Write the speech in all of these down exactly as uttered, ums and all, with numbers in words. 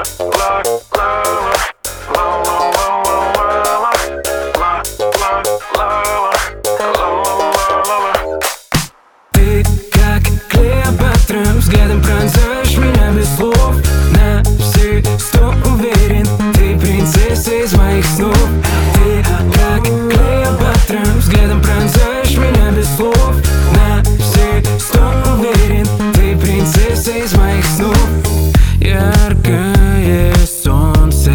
Ты как Клеопатра, взглядом пронзаешь меня без слов. На все сто уверен, ты принцесса из моих снов. Ты как Клеопатра, взглядом пронзаешь меня без слов. На все сто уверен, ты принцесса из моих снов. Яркое солнце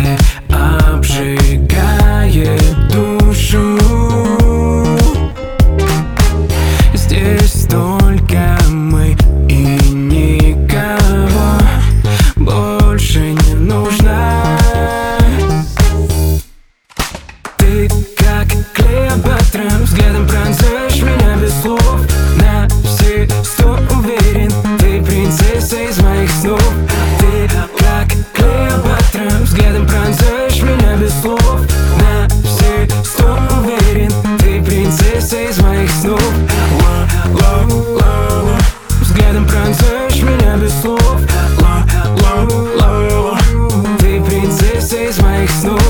обжигает душу. Здесь только мы и никого больше не нужно. Ты как Клеопатра, взглядом пронзаешь меня без слов. На все сто уверен, ты принцесса из моих снов. Ты как Клеопатра, взглядом пронзаешь меня без слов. На все сто уверен, ты принцесса из моих снов. Взглядом пронзаешь меня без слов. Ты принцесса из моих снов.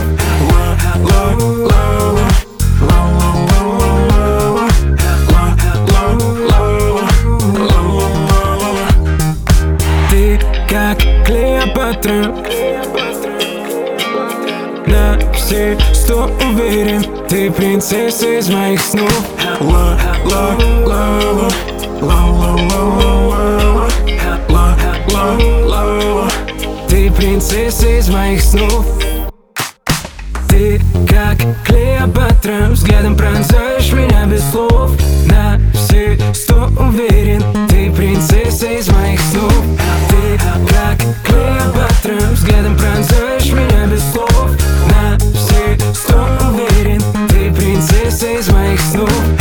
Ты как Клеопатра, на все сто уверен, ты принцесса из моих снов. Ты принцесса из моих снов. Ты как Клеопатра, взглядом пронзаешь меня без слов. На все сто уверен, ты принцесса из моих снов. Ты как Клеопатра, взглядом пронзаешь меня без слов. На все сто уверен, ты принцесса из моих снов.